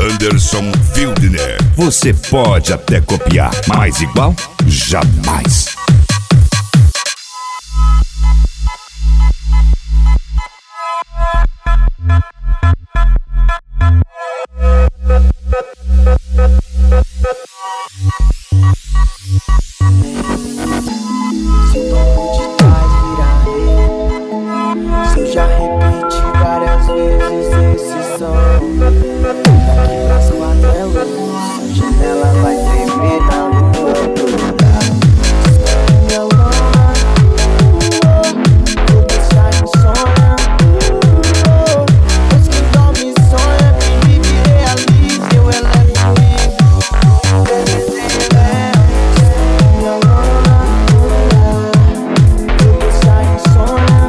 Anderson Fildner. Você pode até copiar, mas igual, jamais. Já repeti várias vezes esse som. Daqui pras 4 é luz, a janela vai tremer na lua toda. Minha lona, vou deixar insônia. Pois quem dorme sonha, quem vive realiza, eu elevo o nível. Minha lona, vou deixar insônia.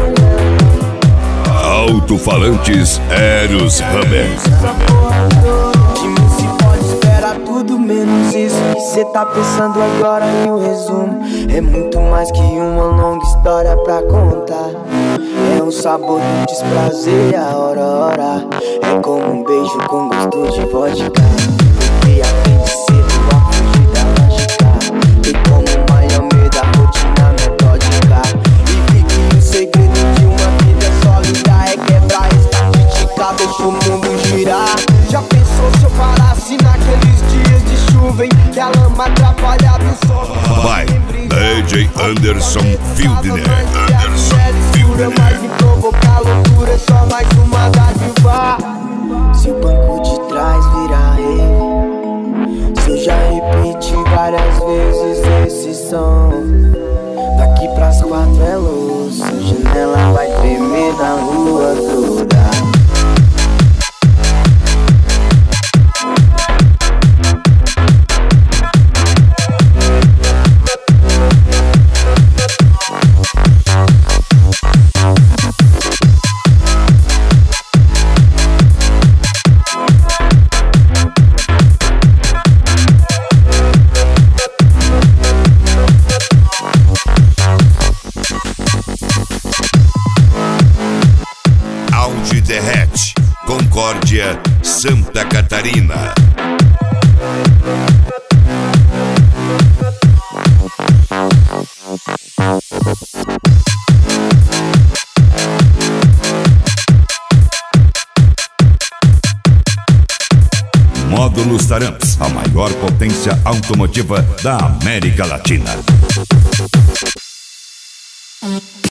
Alto-falantes Eros Hammer. De mim se pode esperar tudo menos isso que cê tá pensando agora. E o resumo é muito mais que uma longa história pra contar. É um sabor de desprazer a hora. É como um beijo com gosto de vodka. E aprende cedo a fugir da lógica. Tem como uma Almeida, rotina metódica. E vi que o segredo de uma vida sólida é quebrar estatística, deixa o mundo girar. Já pensou se eu parasse naqueles dias de chuva em que a lama atrapalhava o sol? Vai, DJ Anderson Fildner. Mas me provocar loucura é só mais uma dádiva. Se o banco de trás virar rei, se eu já repeti várias vezes esse som. Daqui pras 4 é luz, a janela vai tremer na rua toda. Audi Derrete, Concórdia, Santa Catarina. Módulos Taramps, a maior potência automotiva da América Latina.